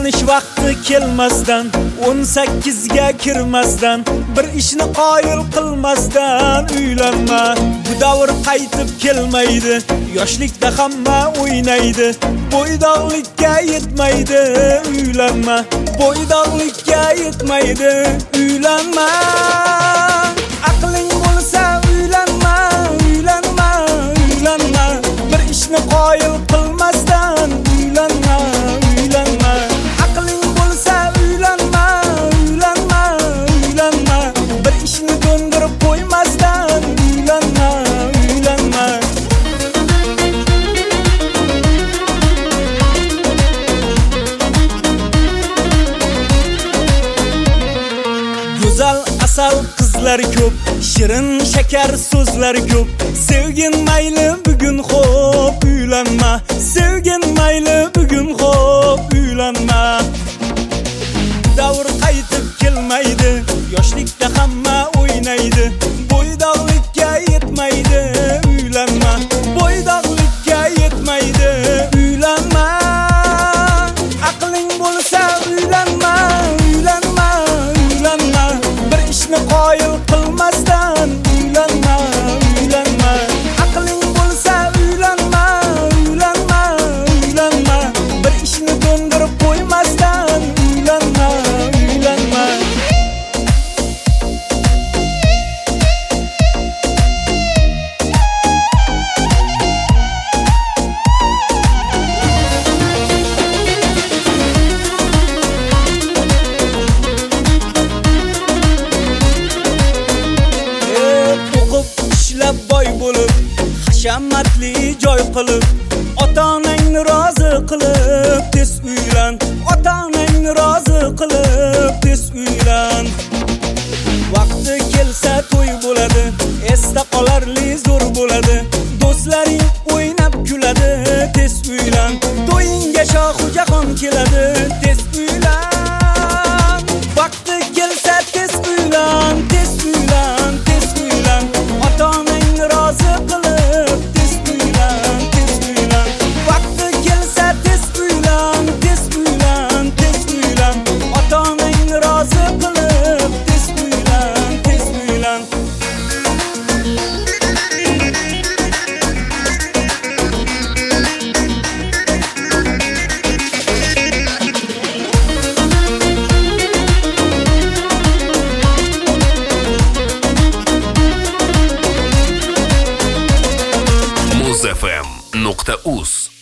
Uylanish vaqti kelmasdan, 18 ga kirmasdan, bir ishni qoyil qilmasdan uylanma. Bu davr qaytib kelmaydi, yoshlikda hamma o'ynaydi. Bo'ydog'likka yetmaydi, uylanma. Bo'ydog'likka yetmaydi, uylanma. Aqling bo'lsa uylanma, uylanma, uylanma. Bir ishni qoyil qilmasdan uylanma, uylanma. Aqling bo'lsa uylanma, uylanma, uylanma. Bir ishni do'ndirib qo'ymasdan uylanma, uylanma. Go'zal asal qizlar ko'p, shirin shakar so'zlar ko'p. Sevgin mayli bugun xo'p, uylanma. Sevgin mayli bugun xo'p, uylanma. Davr qaytib kelmaydi, yoshlikda hamma o'ynaydi. Bo'ydog'likka yetmaydi, uylanma. Bo'ydog'likka yetmaydi, uylanma. Aqling bo'lsa uylanma, uylanma, uylanma. Bir ishni qoyil qilmasdan uylanma, uylanma. Aqling bo'lsa uylanma, uylanma, uylanma. Bir ishni do'ndirib qo'ymasdan uylanma, uylanma. Boy bo'lib, hashamatli joy qilib, ota-onangni rozi qilib tez uylan. Ota-onangni rozi qilib tez uylan. Vaqti kelsa to'y bo'ladi, esda qolarli zo'r bo'ladi. Do'stlaring o'ynab kuladi, tez uylan. To'yinga shohu jahon keladi, tez uylan. Vaqti kelsa tez uylan, tez uylan, tez uylan. Ota-onangni rozi qilib tez uylan, tez uylan. Vaqti kelsa tez uylan, tez uylan, tez uylan. Ota-onangni rozi qilib tez uylan, tez uylan. muzfm.uz